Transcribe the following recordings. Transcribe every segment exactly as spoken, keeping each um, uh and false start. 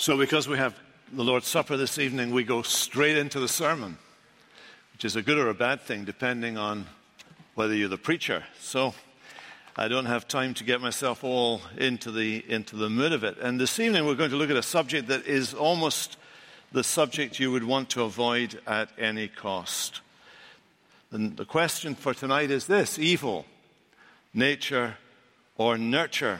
So because we have the Lord's Supper this evening, we go straight into the sermon, which is a good or a bad thing, depending on whether you're the preacher. So I don't have time to get myself all into the into the mood of it. And this evening we're going to look at a subject that is almost the subject you would want to avoid at any cost. And the question for tonight is this: evil, nature or nurture?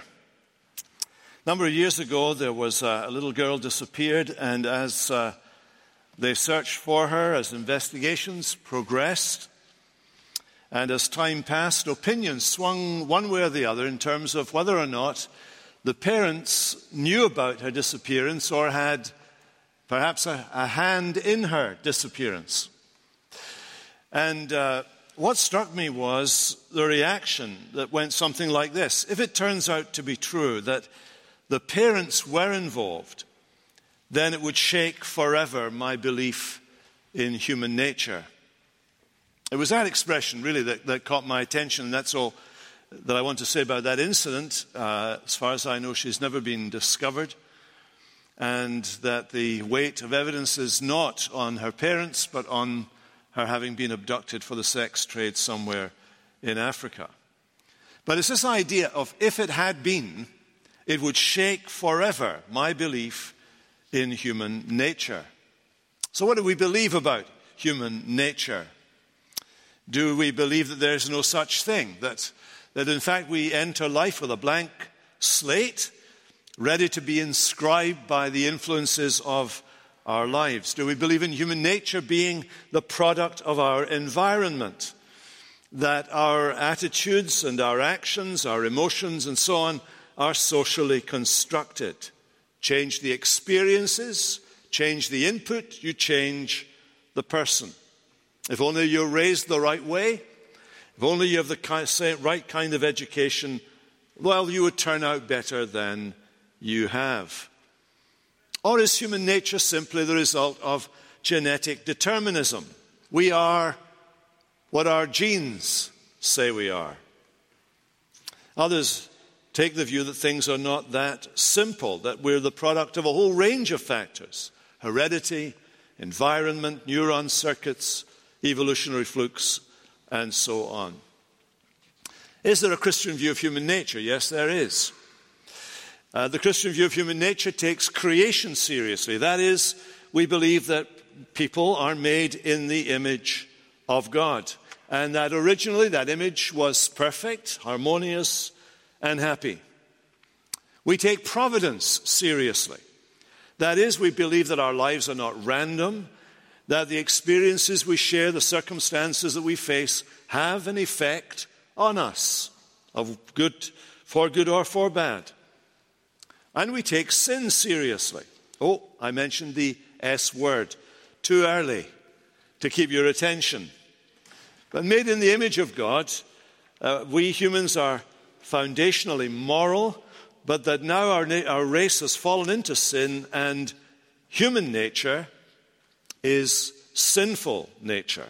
A number of years ago, there was a, a little girl disappeared, and as uh, they searched for her, as investigations progressed, and as time passed, opinions swung one way or the other in terms of whether or not the parents knew about her disappearance or had perhaps a, a hand in her disappearance. And uh, what struck me was the reaction that went something like this: if it turns out to be true that the parents were involved, then it would shake forever my belief in human nature. It was that expression, really, that, that caught my attention. And that's all that I want to say about that incident. Uh, as far as I know, she's never been discovered. And that the weight of evidence is not on her parents, but on her having been abducted for the sex trade somewhere in Africa. But it's this idea of if it had been, it would shake forever my belief in human nature. So what do we believe about human nature? Do we believe that there's no such thing? That, that in fact we enter life with a blank slate, ready to be inscribed by the influences of our lives? Do we believe in human nature being the product of our environment? That our attitudes and our actions, our emotions and so on are socially constructed? Change the experiences, change the input, you change the person. If only you're raised the right way, if only you have the right kind of education, well, you would turn out better than you have. Or is human nature simply the result of genetic determinism? We are what our genes say we are. Others take the view that things are not that simple, that we're the product of a whole range of factors: heredity, environment, neuron circuits, evolutionary flukes, and so on. Is there a Christian view of human nature? Yes, there is. Uh, the Christian view of human nature takes creation seriously. That is, we believe that people are made in the image of God, and that originally that image was perfect, harmonious, and happy. We take providence seriously. That is, we believe that our lives are not random, that the experiences we share, the circumstances that we face, have an effect on us, of good, for good or for bad. And we take sin seriously. Oh, I mentioned the S word too early to keep your attention. But made in the image of God, uh, we humans are foundationally moral, but that now our, na- our race has fallen into sin, and human nature is sinful nature.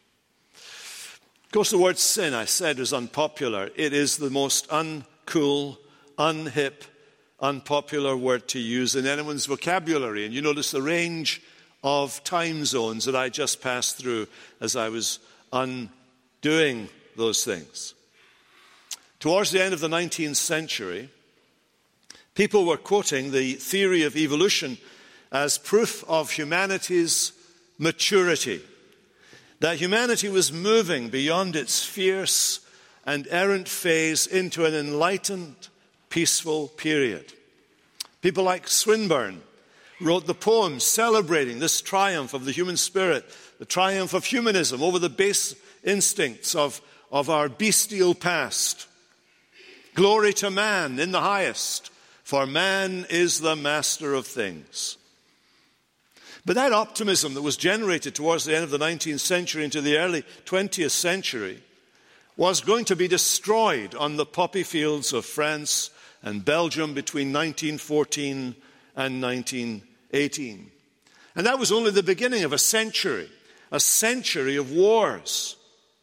Of course, the word sin, I said, is unpopular. It is the most uncool, unhip, unpopular word to use in anyone's vocabulary. And you notice the range of time zones that I just passed through as I was undoing those things. Towards the end of the nineteenth century, people were quoting the theory of evolution as proof of humanity's maturity, that humanity was moving beyond its fierce and errant phase into an enlightened, peaceful period. People like Swinburne wrote the poems celebrating this triumph of the human spirit, the triumph of humanism over the base instincts of, of our bestial past. Glory to man in the highest, for man is the master of things. But that optimism that was generated towards the end of the nineteenth century into the early twentieth century was going to be destroyed on the poppy fields of France and Belgium between nineteen fourteen and nineteen eighteen. And that was only the beginning of a century, a century of wars,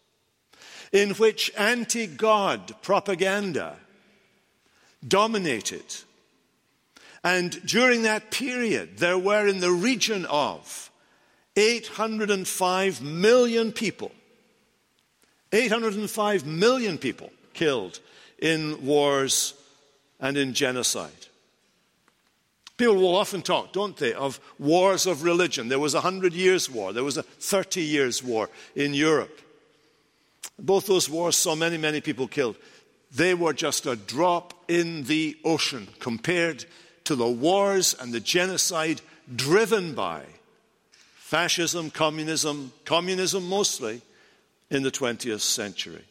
in which anti-God propaganda dominated And during that period, there were in the region of eight hundred five million people, eight hundred five million people killed in wars and in genocide. People will often talk, don't they, of wars of religion. There was a hundred years war. There was a thirty years war in Europe. Both those wars saw many, many people killed. They were just a drop in the ocean compared to the wars and the genocide driven by fascism, communism, communism mostly, in the twentieth century.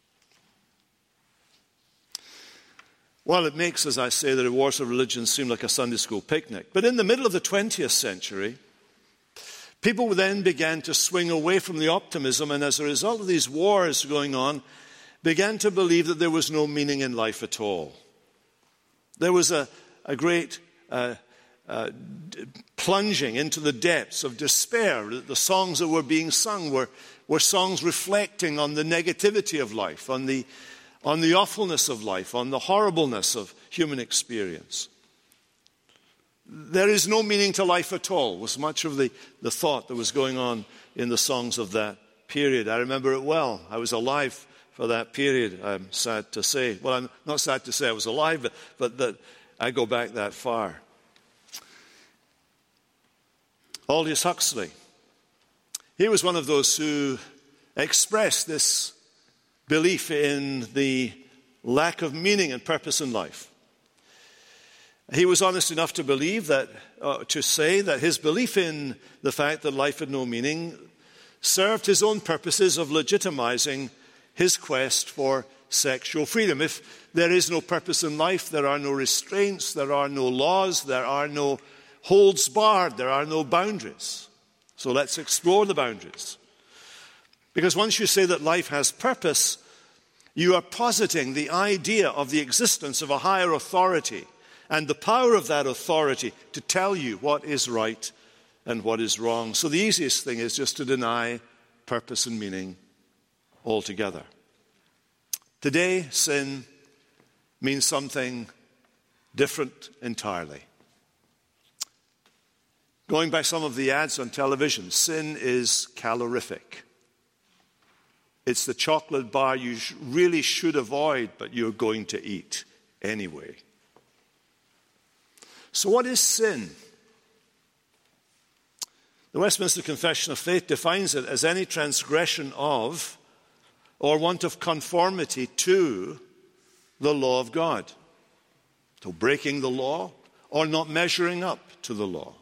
Well, it makes, as I say, the wars of religion seem like a Sunday school picnic. But in the middle of the twentieth century, people then began to swing away from the optimism, and as a result of these wars going on, began to believe that there was no meaning in life at all. There was a, a great uh, uh, d- plunging into the depths of despair. The songs that were being sung were, were songs reflecting on the negativity of life, on the on the awfulness of life, on the horribleness of human experience. There is no meaning to life at all, was much of the, the thought that was going on in the songs of that period. I remember it well. I was alive for that period, I'm sad to say. Well, I'm not sad to say I was alive, but, but that I go back that far. Aldous Huxley, he was one of those who expressed this belief in the lack of meaning and purpose in life. He was honest enough to believe that, uh, to say that his belief in the fact that life had no meaning served his own purposes of legitimizing his quest for sexual freedom. If there is no purpose in life, there are no restraints, there are no laws, there are no holds barred, there are no boundaries. So let's explore the boundaries. Because once you say that life has purpose, you are positing the idea of the existence of a higher authority and the power of that authority to tell you what is right and what is wrong. So the easiest thing is just to deny purpose and meaning altogether. Today, sin means something different entirely. Going by some of the ads on television, sin is calorific. It's the chocolate bar you really should avoid, but you're going to eat anyway. So what is sin? The Westminster Confession of Faith defines it as any transgression of or want of conformity to the law of God. So breaking the law or not measuring up to the law.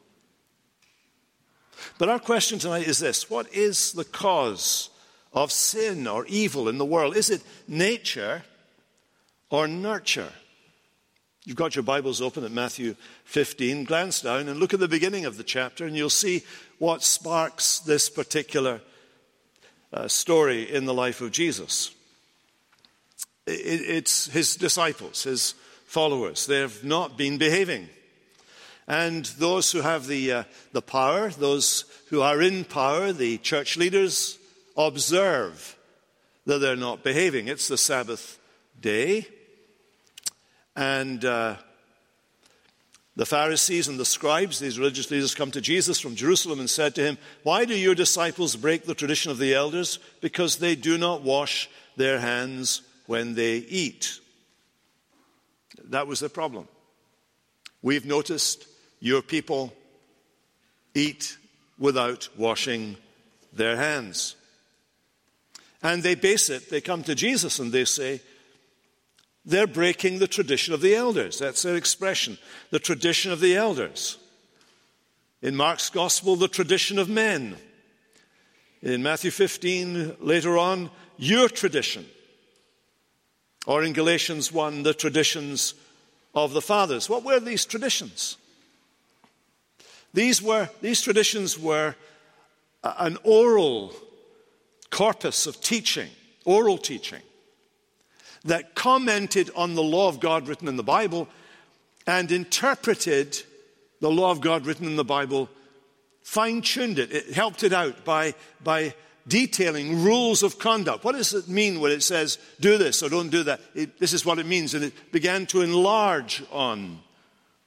But our question tonight is this: what is the cause of sin or evil in the world? Is it nature or nurture? You've got your Bibles open at Matthew fifteen. Glance down and look at the beginning of the chapter, and you'll see what sparks this particular uh, story in the life of Jesus. It, it's his disciples, his followers. They have not been behaving. And those who have the, uh, the power, those who are in power, the church leaders, observe that they're not behaving. It's the Sabbath day. And uh, the Pharisees and the scribes, these religious leaders, come to Jesus from Jerusalem and said to him, "Why do your disciples break the tradition of the elders? Because they do not wash their hands when they eat." That was the problem. We've noticed your people eat without washing their hands. And they base it, they come to Jesus and they say, they're breaking the tradition of the elders. That's their expression, the tradition of the elders. In Mark's gospel, the tradition of men. In Matthew fifteen, later on, your tradition. Or in Galatians one, the traditions of the fathers. What were these traditions? These were these traditions were an oral corpus of teaching, oral teaching, that commented on the law of God written in the Bible and interpreted the law of God written in the Bible, fine-tuned it. It helped it out by, by detailing rules of conduct. What does it mean when it says, do this or don't do that? It, this is what it means. And it began to enlarge on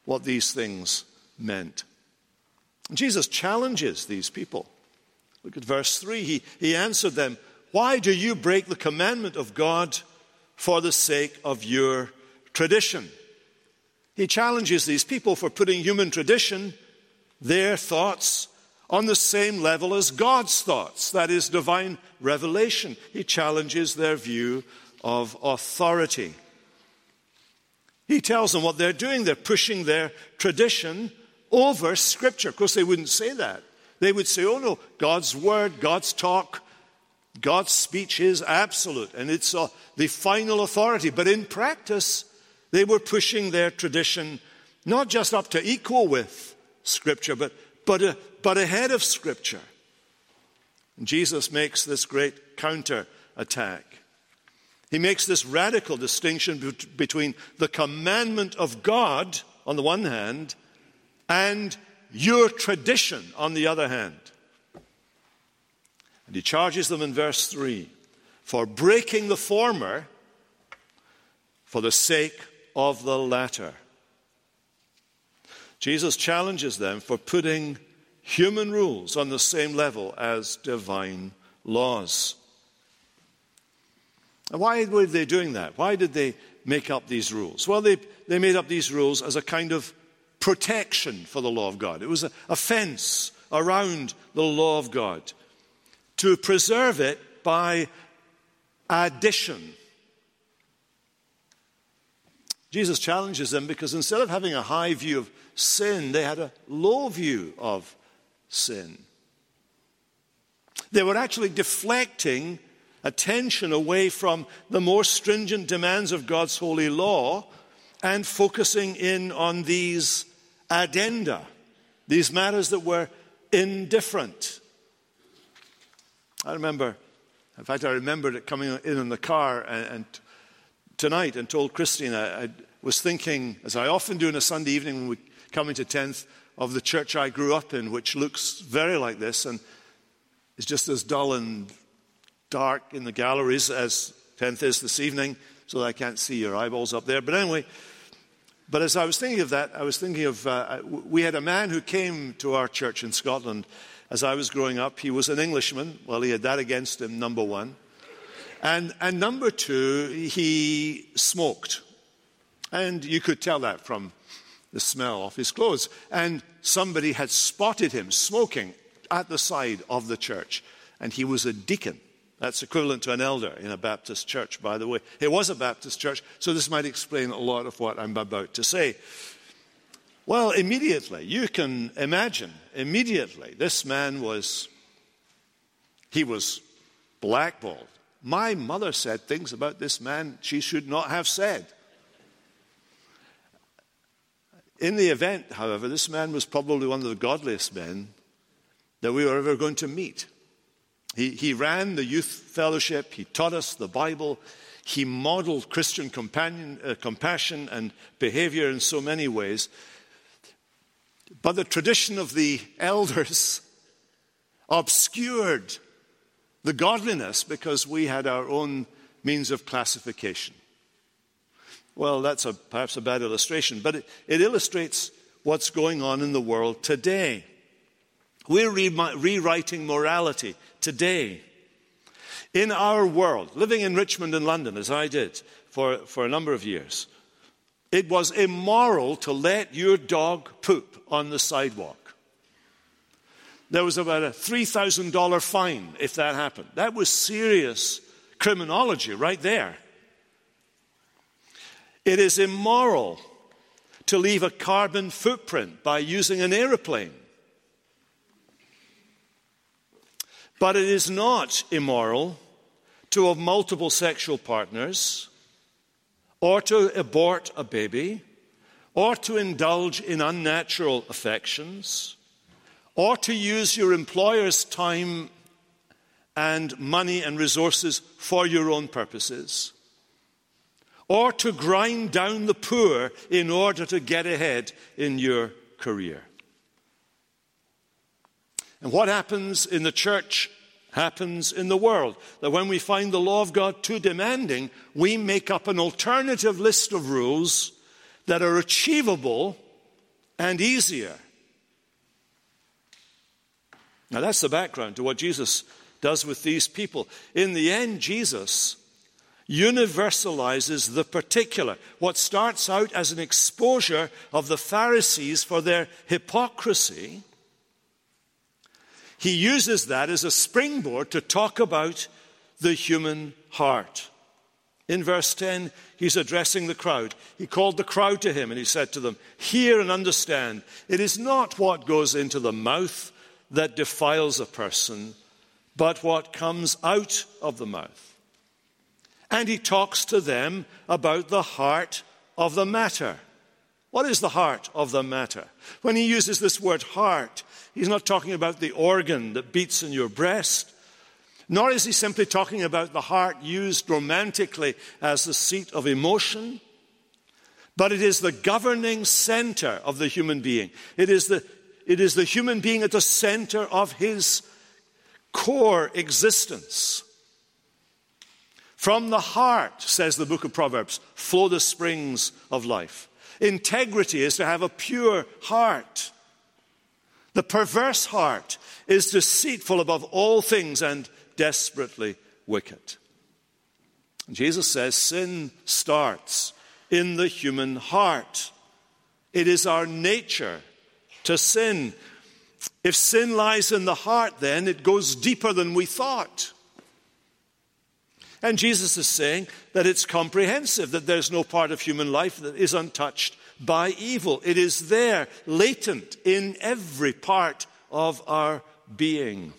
what these things meant. And Jesus challenges these people. Look at verse three. He, he answered them, "Why do you break the commandment of God for the sake of your tradition?" He challenges these people for putting human tradition, their thoughts, on the same level as God's thoughts, that is, divine revelation. He challenges their view of authority. He tells them what they're doing. They're pushing their tradition over Scripture. Of course, they wouldn't say that. They would say, oh no, God's word, God's talk, God's speech is absolute, and it's uh, the final authority. But in practice, they were pushing their tradition not just up to equal with Scripture, but, but, uh, but ahead of Scripture. And Jesus makes this great counter-attack. He makes this radical distinction be- between the commandment of God on the one hand and your tradition on the other hand. And he charges them in verse three for breaking the former for the sake of the latter. Jesus challenges them for putting human rules on the same level as divine laws. And why were they doing that? Why did they make up these rules? Well, they, they made up these rules as a kind of protection for the law of God. It was a, a fence around the law of God to preserve it by addition. Jesus challenges them because instead of having a high view of sin, they had a low view of sin. They were actually deflecting attention away from the more stringent demands of God's holy law and focusing in on these addenda, these matters that were indifferent. I remember, in fact, I remembered it coming in in the car and, and tonight and told Christine, I, I was thinking, as I often do on a Sunday evening when we come into tenth, of the church I grew up in, which looks very like this and is just as dull and dark in the galleries as tenth is this evening, so that I can't see your eyeballs up there. But anyway, but as I was thinking of that, I was thinking of, uh, we had a man who came to our church in Scotland as I was growing up. He was an Englishman. Well, he had that against him, number one. And, and number two, he smoked. And you could tell that from the smell of his clothes. And somebody had spotted him smoking at the side of the church. And he was a deacon. That's equivalent to an elder in a Baptist church, by the way. It was a Baptist church, so this might explain a lot of what I'm about to say. Well, immediately, you can imagine, immediately, this man was, he was blackballed. My mother said things about this man she should not have said. In the event, however, this man was probably one of the godliest men that we were ever going to meet. He, he ran the youth fellowship. He taught us the Bible. He modeled Christian companion, uh, compassion and behavior in so many ways. But the tradition of the elders obscured the godliness because we had our own means of classification. Well, that's a, perhaps a bad illustration, but it, it illustrates what's going on in the world today. We're re- rewriting morality today. In our world, living in Richmond and London, as I did for, for a number of years, it was immoral to let your dog poop on the sidewalk. There was about a three thousand dollars fine if that happened. That was serious criminology right there. It is immoral to leave a carbon footprint by using an aeroplane. But it is not immoral to have multiple sexual partners, or to abort a baby, or to indulge in unnatural affections, or to use your employer's time and money and resources for your own purposes, or to grind down the poor in order to get ahead in your career. And what happens in the church happens in the world. That when we find the law of God too demanding, we make up an alternative list of rules that are achievable and easier. Now that's the background to what Jesus does with these people. In the end, Jesus universalizes the particular. What starts out as an exposure of the Pharisees for their hypocrisy, he uses that as a springboard to talk about the human heart. In verse ten, he's addressing the crowd. He called the crowd to him and he said to them, "Hear and understand, it is not what goes into the mouth that defiles a person, but what comes out of the mouth." And he talks to them about the heart of the matter. What is the heart of the matter? When he uses this word heart, he's not talking about the organ that beats in your breast, nor is he simply talking about the heart used romantically as the seat of emotion, but it is the governing center of the human being. It is the, it is the human being at the center of his core existence. From the heart, says the book of Proverbs, flow the springs of life. Integrity is to have a pure heart. The perverse heart is deceitful above all things and desperately wicked. Jesus says sin starts in the human heart. It is our nature to sin. If sin lies in the heart, then it goes deeper than we thought. And Jesus is saying that it's comprehensive, that there's no part of human life that is untouched by evil. It is there, latent in every part of our being.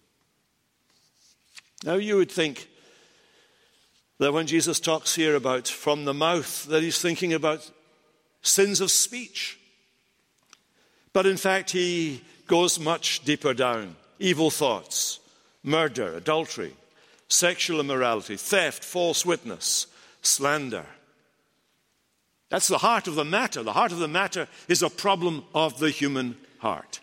Now you would think that when Jesus talks here about from the mouth, that he's thinking about sins of speech. But in fact, he goes much deeper down. Evil thoughts, murder, adultery, sexual immorality, theft, false witness, slander. That's the heart of the matter. The heart of the matter is a problem of the human heart.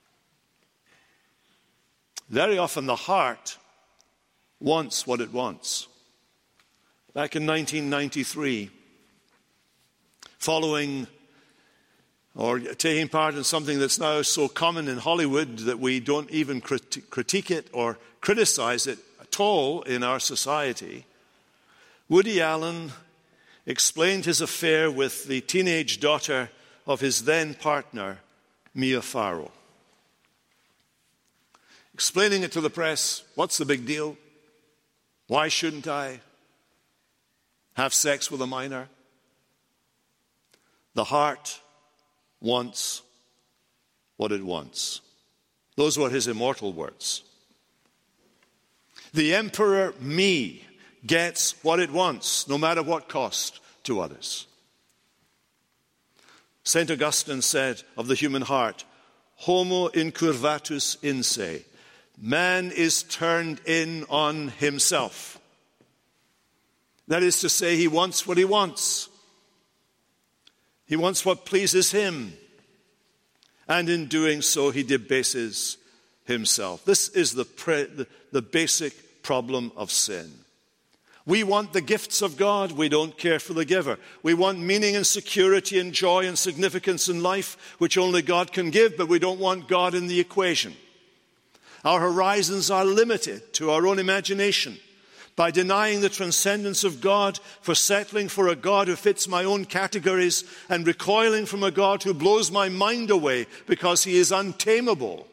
Very often the heart wants what it wants. Back in nineteen ninety-three, following or taking part in something that's now so common in Hollywood that we don't even crit- critique it or criticize it at all in our society, Woody Allen explained his affair with the teenage daughter of his then partner, Mia Farrow. Explaining it to the press, what's the big deal? Why shouldn't I have sex with a minor? The heart wants what it wants. Those were his immortal words. The emperor, me, gets what it wants, no matter what cost to others. Saint Augustine said of the human heart, homo incurvatus in se. Man is turned in on himself. That is to say, he wants what he wants. He wants what pleases him. And in doing so, he debases himself. This is the, pre- the, the basic problem of sin. We want the gifts of God. We don't care for the giver. We want meaning and security and joy and significance in life, which only God can give, but we don't want God in the equation. Our horizons are limited to our own imagination. By denying the transcendence of God, for settling for a God who fits my own categories, and recoiling from a God who blows my mind away because he is untamable.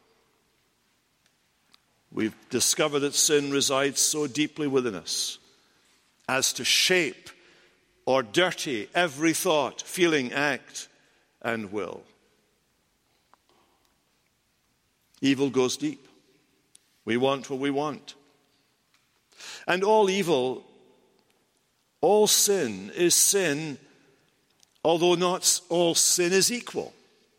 We've discovered that sin resides so deeply within us as to shape or dirty every thought, feeling, act, and will. Evil goes deep. We want what we want. And all evil, all sin is sin, although not all sin is equal.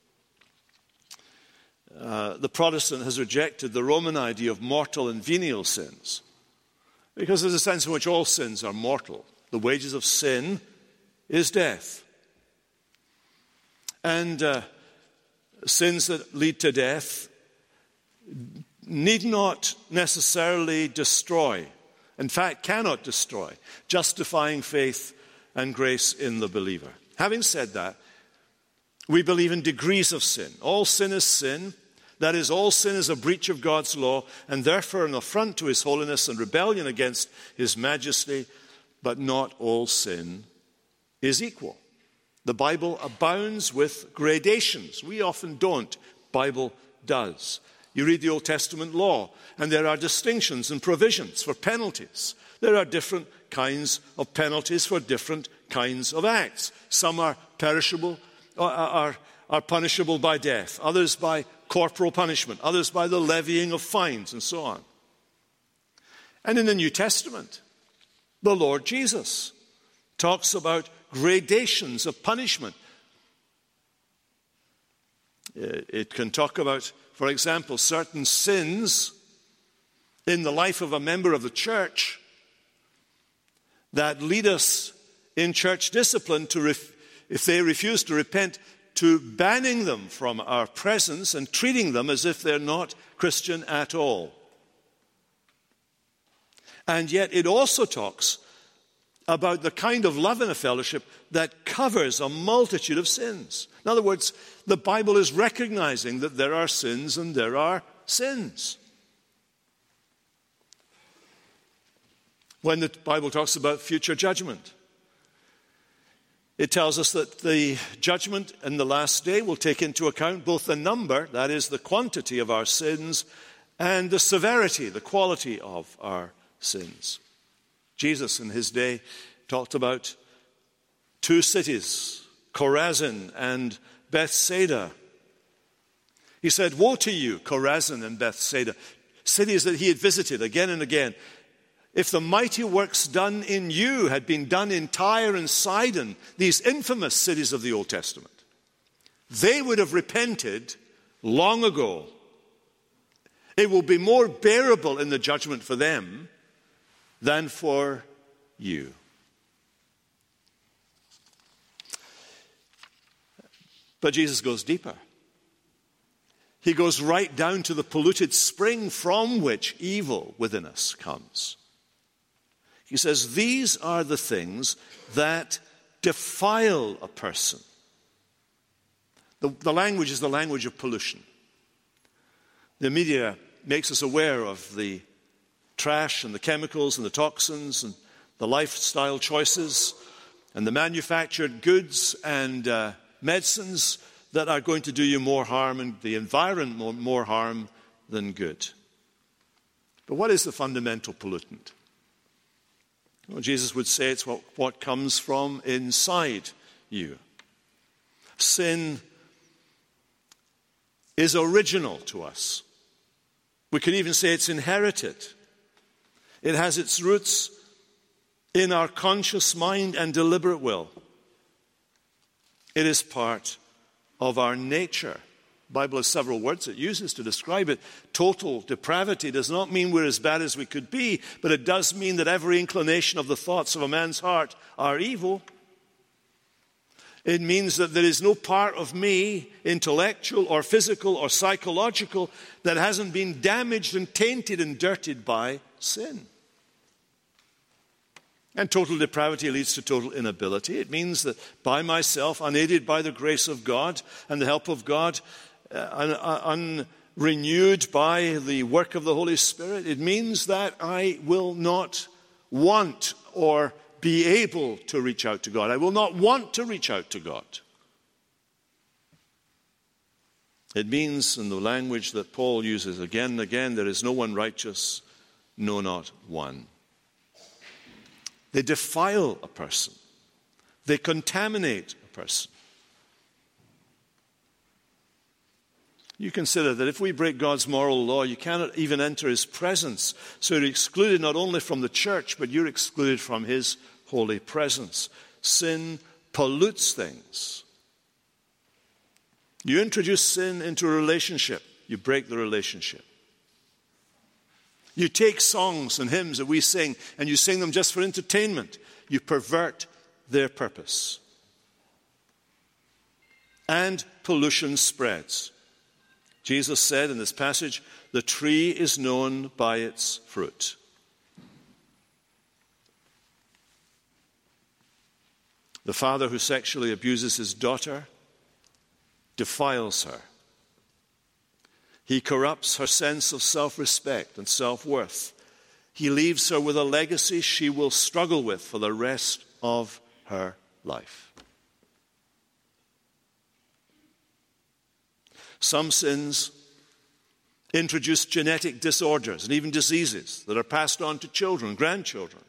Uh, the Protestant has rejected the Roman idea of mortal and venial sins, because there's a sense in which all sins are mortal. The wages of sin is death. And uh, sins that lead to death need not necessarily destroy, in fact, cannot destroy, justifying faith and grace in the believer. Having said that, We believe in degrees of sin. All sin is sin. That is, all sin is a breach of God's law and therefore an affront to his holiness and rebellion against his majesty. But not all sin is equal. The Bible abounds with gradations. We often don't. Bible does. You read the Old Testament law, and there are distinctions and provisions for penalties. There are different kinds of penalties for different kinds of acts. Some are perishable, are, are, are punishable by death. Others by corporal punishment. Others by the levying of fines, and so on. And in the New Testament, the Lord Jesus talks about gradations of punishment. It can talk about, for example, certain sins in the life of a member of the church that lead us in church discipline to, ref- if they refuse to repent, to banning them from our presence and treating them as if they're not Christian at all. And yet it also talks about the kind of love in a fellowship that covers a multitude of sins. In other words, the Bible is recognizing that there are sins and there are sins. When the Bible talks about future judgment, it tells us that the judgment in the last day will take into account both the number, that is the quantity of our sins, and the severity, the quality of our sins. Jesus in his day talked about two cities, Chorazin and Bethsaida. He said, "Woe to you, Chorazin and Bethsaida," cities that he had visited again and again. "If the mighty works done in you had been done in Tyre and Sidon," these infamous cities of the Old Testament, "they would have repented long ago. It will be more bearable in the judgment for them than for you." But Jesus goes deeper. He goes right down to the polluted spring from which evil within us comes. He says, these are the things that defile a person. The, the language is the language of pollution. The media makes us aware of the trash and the chemicals and the toxins and the lifestyle choices and the manufactured goods and uh, medicines that are going to do you more harm and the environment more, more harm than good. But what is the fundamental pollutant? Well, Jesus would say it's what, what comes from inside you. Sin is original to us. We could even say it's inherited. It has its roots in our conscious mind and deliberate will. It is part of our nature. The Bible has several words it uses to describe it. Total depravity does not mean we're as bad as we could be, but it does mean that every inclination of the thoughts of a man's heart are evil. It means that there is no part of me, intellectual or physical or psychological, that hasn't been damaged and tainted and dirtied by sin. And total depravity leads to total inability. It means that by myself, unaided by the grace of God and the help of God, uh, unrenewed by the work of the Holy Spirit, it means that I will not want or be able to reach out to God. I will not want to reach out to God. It means, in the language that Paul uses again and again, there is no one righteous, no, not one. They defile a person. They contaminate a person. You consider that if we break God's moral law, you cannot even enter his presence. So you're excluded not only from the church, but you're excluded from his holy presence. Sin pollutes things. You introduce sin into a relationship, you break the relationship. You take songs and hymns that we sing and you sing them just for entertainment. You pervert their purpose. And pollution spreads. Jesus said in this passage, the tree is known by its fruit. The father who sexually abuses his daughter defiles her. He corrupts her sense of self-respect and self-worth. He leaves her with a legacy she will struggle with for the rest of her life. Some sins introduce genetic disorders and even diseases that are passed on to children, grandchildren.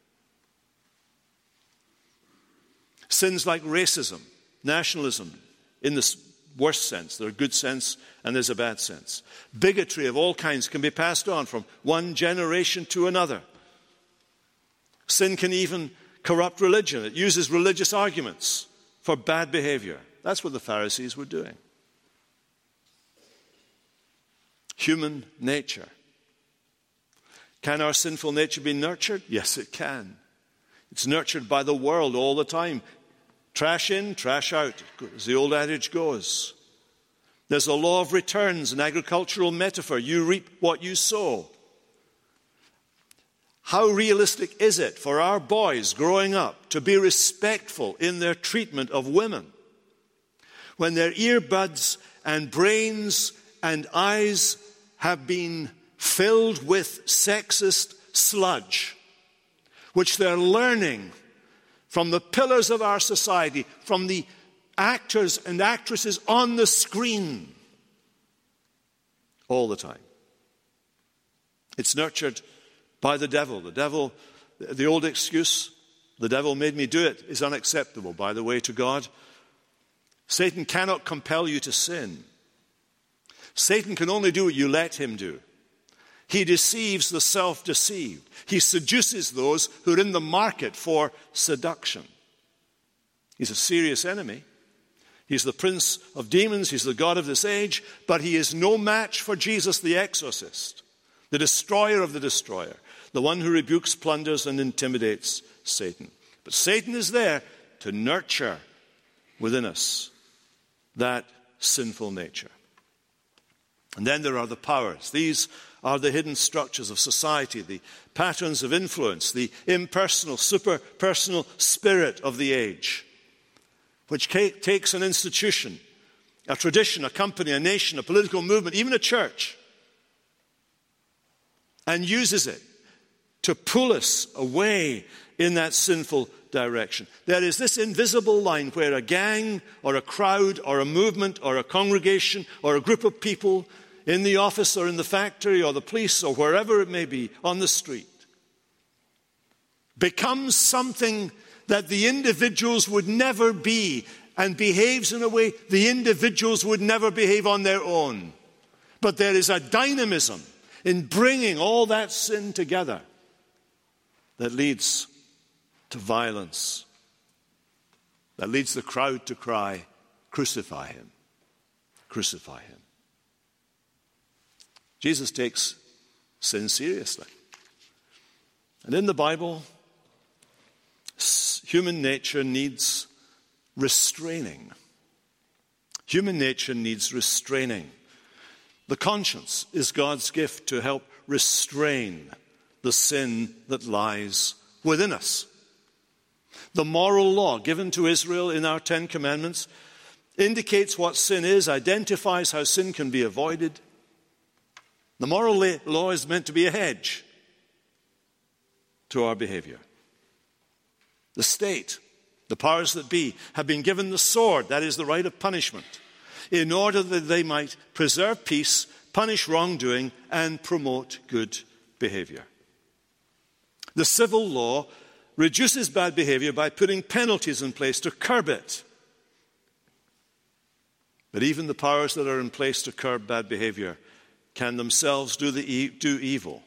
Sins like racism, nationalism, in the worst sense. There's a good sense and there's a bad sense. Bigotry of all kinds can be passed on from one generation to another. Sin can even corrupt religion. It uses religious arguments for bad behavior. That's what the Pharisees were doing. Human nature. Can our sinful nature be nurtured? Yes, it can. It's nurtured by the world all the time. Trash in, trash out, as the old adage goes. There's a law of returns, an agricultural metaphor. You reap what you sow. How realistic is it for our boys growing up to be respectful in their treatment of women when their earbuds and brains and eyes have been filled with sexist sludge, which they're learning from the pillars of our society, from the actors and actresses on the screen all the time. It's nurtured by the devil. The devil, the old excuse, the devil made me do it, is unacceptable, by the way, to God. Satan cannot compel you to sin. Satan can only do what you let him do. He deceives the self-deceived. He seduces those who are in the market for seduction. He's a serious enemy. He's the prince of demons. He's the god of this age. But he is no match for Jesus the exorcist, the destroyer of the destroyer, the one who rebukes, plunders, and intimidates Satan. But Satan is there to nurture within us that sinful nature. And then there are the powers. These are the hidden structures of society, the patterns of influence, the impersonal, super-personal spirit of the age, which takes an institution, a tradition, a company, a nation, a political movement, even a church, and uses it to pull us away in that sinful direction. There is this invisible line where a gang or a crowd or a movement or a congregation or a group of people in the office or in the factory or the police or wherever it may be on the street becomes something that the individuals would never be and behaves in a way the individuals would never behave on their own. But there is a dynamism in bringing all that sin together that leads to violence, that leads the crowd to cry, "Crucify him, crucify him." Jesus takes sin seriously. And in the Bible, human nature needs restraining. Human nature needs restraining. The conscience is God's gift to help restrain the sin that lies within us. The moral law given to Israel in our Ten Commandments indicates what sin is, identifies how sin can be avoided. The moral law is meant to be a hedge to our behavior. The state, the powers that be, have been given the sword, that is the right of punishment, in order that they might preserve peace, punish wrongdoing, and promote good behavior. The civil law reduces bad behavior by putting penalties in place to curb it. But even the powers that are in place to curb bad behavior can themselves do, the e- do evil.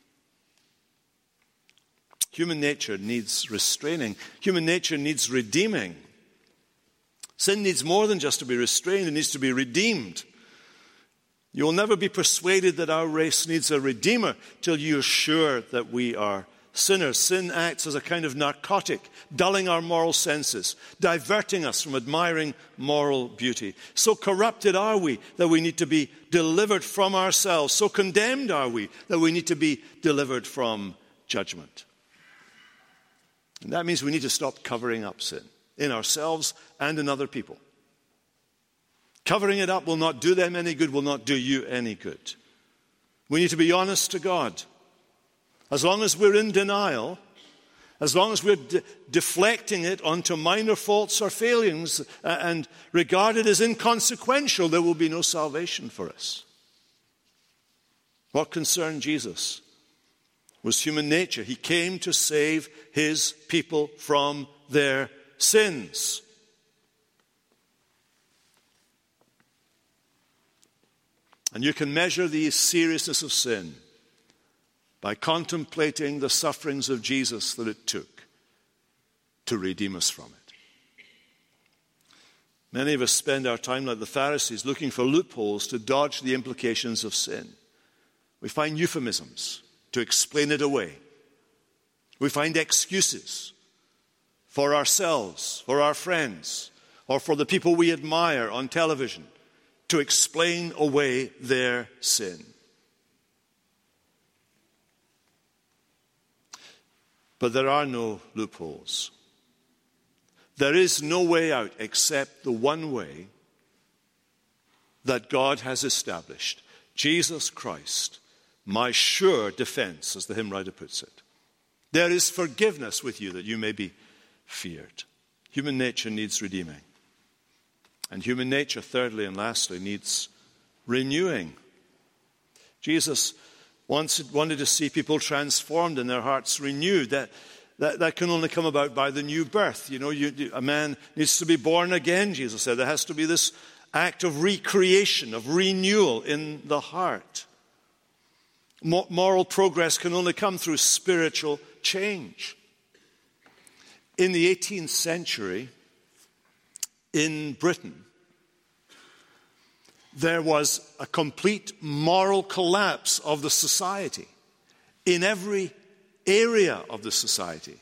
Human nature needs restraining. Human nature needs redeeming. Sin needs more than just to be restrained. It needs to be redeemed. You will never be persuaded that our race needs a redeemer till you are sure that we are sinners. Sin acts as a kind of narcotic, dulling our moral senses, diverting us from admiring moral beauty. So corrupted are we that we need to be delivered from ourselves. So condemned are we that we need to be delivered from judgment. And that means we need to stop covering up sin in ourselves and in other people. Covering it up will not do them any good, will not do you any good. We need to be honest to God. As long as we're in denial, as long as we're de- deflecting it onto minor faults or failings uh, and regard it as inconsequential, there will be no salvation for us. What concerned Jesus was human nature. He came to save his people from their sins. And you can measure the seriousness of sin by contemplating the sufferings of Jesus that it took to redeem us from it. Many of us spend our time like the Pharisees looking for loopholes to dodge the implications of sin. We find euphemisms to explain it away. We find excuses for ourselves, for our friends, or for the people we admire on television to explain away their sin. But there are no loopholes. There is no way out except the one way that God has established. Jesus Christ, my sure defense, as the hymn writer puts it. There is forgiveness with you that you may be feared. Human nature needs redeeming. And human nature, thirdly and lastly, needs renewing. Jesus wanted, wanted to see people transformed and their hearts renewed. That, that, that can only come about by the new birth. You know, you, a man needs to be born again, Jesus said. There has to be this act of recreation, of renewal in the heart. Mo- moral progress can only come through spiritual change. In the eighteenth century, in Britain, there was a complete moral collapse of the society in every area of the society.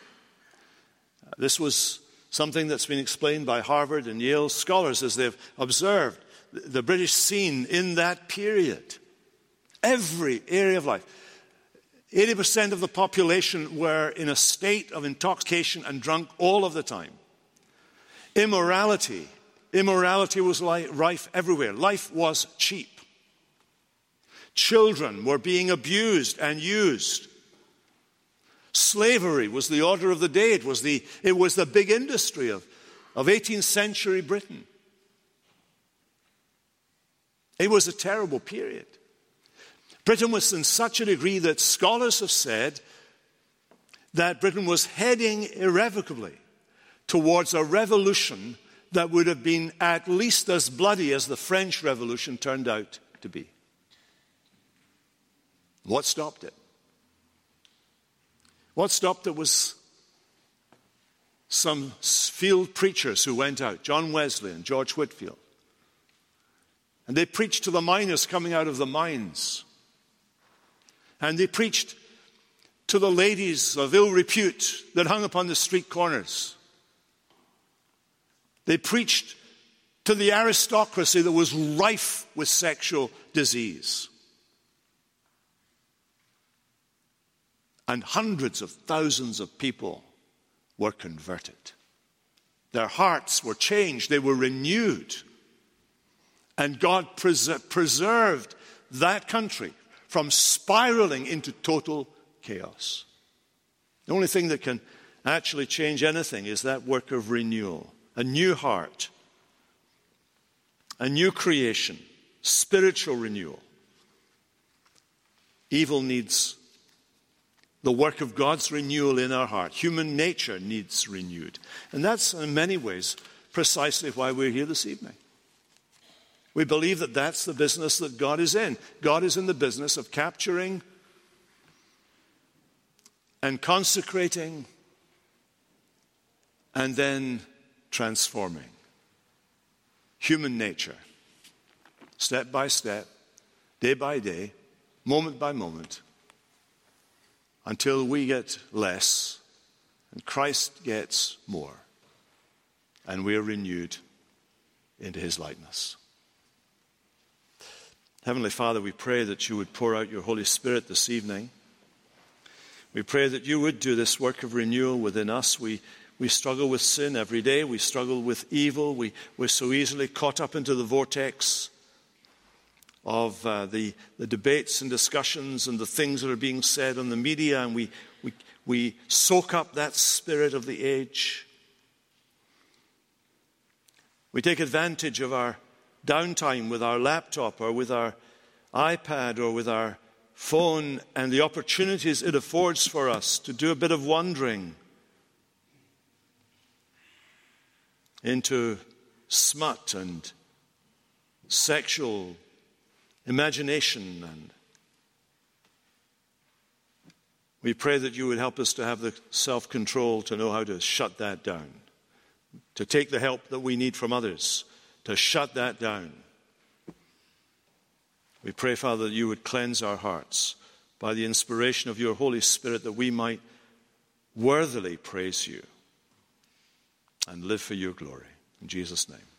This was something that's been explained by Harvard and Yale scholars as they've observed the British scene in that period. Every area of life. eighty percent of the population were in a state of intoxication and drunk all of the time. Immorality. Immorality was rife everywhere. Life was cheap. Children were being abused and used. Slavery was the order of the day. It was the, it was the big industry of, of eighteenth century Britain. It was a terrible period. Britain was in such a degree that scholars have said that Britain was heading irrevocably towards a revolution that would have been at least as bloody as the French Revolution turned out to be. What stopped it? What stopped it was some field preachers who went out, John Wesley and George Whitefield. And they preached to the miners coming out of the mines. And they preached to the ladies of ill repute that hung upon the street corners. They preached to the aristocracy that was rife with sexual disease. And hundreds of thousands of people were converted. Their hearts were changed. They were renewed. And God pres- preserved that country from spiraling into total chaos. The only thing that can actually change anything is that work of renewal. A new heart, a new creation, spiritual renewal. Evil needs the work of God's renewal in our heart. Human nature needs renewed. And that's in many ways precisely why we're here this evening. We believe that that's the business that God is in. God is in the business of capturing and consecrating and then transforming human nature, step by step, day by day, moment by moment, until we get less and Christ gets more, and we are renewed into his likeness. Heavenly Father, we pray that you would pour out your Holy Spirit this evening. We pray that you would do this work of renewal within us. We We struggle with sin every day. We struggle with evil. We, we're so easily caught up into the vortex of uh, the, the debates and discussions and the things that are being said on the media, and we, we, we soak up that spirit of the age. We take advantage of our downtime with our laptop or with our iPad or with our phone and the opportunities it affords for us to do a bit of wandering into smut and sexual imagination. And we pray that you would help us to have the self-control to know how to shut that down, to take the help that we need from others, to shut that down. We pray, Father, that you would cleanse our hearts by the inspiration of your Holy Spirit, that we might worthily praise you and live for your glory. In Jesus' name.